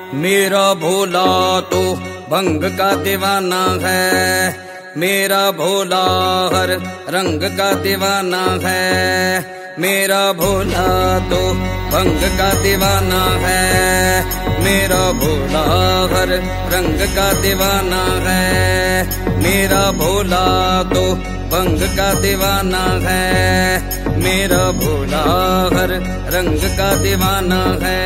मेरा भोला तो भंग का दीवाना है, मेरा भोला हर रंग का दीवाना है। मेरा भोला तो भंग का दीवाना है, मेरा भोला हर रंग का दीवाना है। मेरा भोला तो भंग का दीवाना है, मेरा भोला हर रंग का दीवाना है।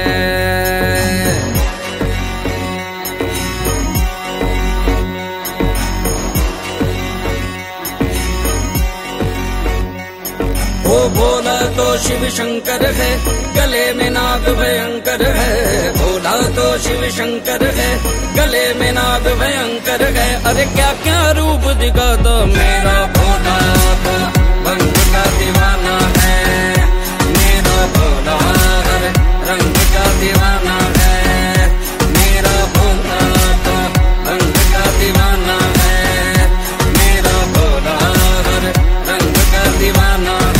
वो भोला तो शिव शंकर है, गले में नाग भयंकर है। भोला तो शिव शंकर है, गले में नाग भयंकर है। अरे क्या क्या रूप दिखाता मेरा भोला तो भंग का दीवाना है, मेरा भोला हर रंग का दीवाना है। मेरा भोला तो भंग का दीवाना है, मेरा भोला हर रंग का दीवाना है।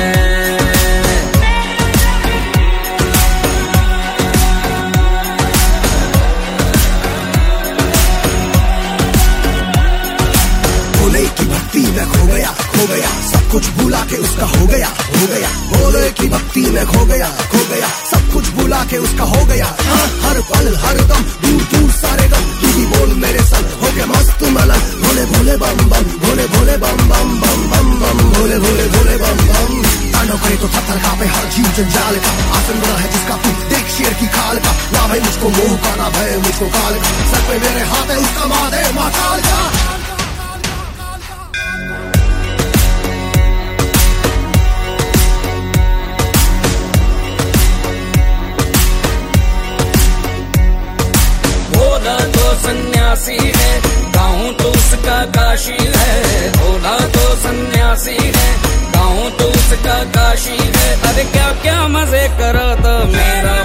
में खो गया सब कुछ भूला के उसका हो गया भोले की भक्ति में खो गया सब कुछ भूला के उसका हो गया। हर पल हर दम दूर दूर सारे गम तू भी बोल मेरे संग हो गया मस्त मलन। भोले भोले बम बम भोले भोले बम बम बम बम बम भोले भोले भोले बम बम। तांडव करे तो थर कांपे हर जीव जंजाल का, आसन बना है जिसका तू देख शेर की खाल का। ना भाई मुझको मोह का, ना भय मुझको काल का, सर पे मेरे हाथ है उसका महादेव महाकाल का। सन्यासी है गाँव तो उसका काशी है, भोला तो सन्यासी है गाँव तो उसका काशी है। अरे क्या क्या मजे करा था मेरा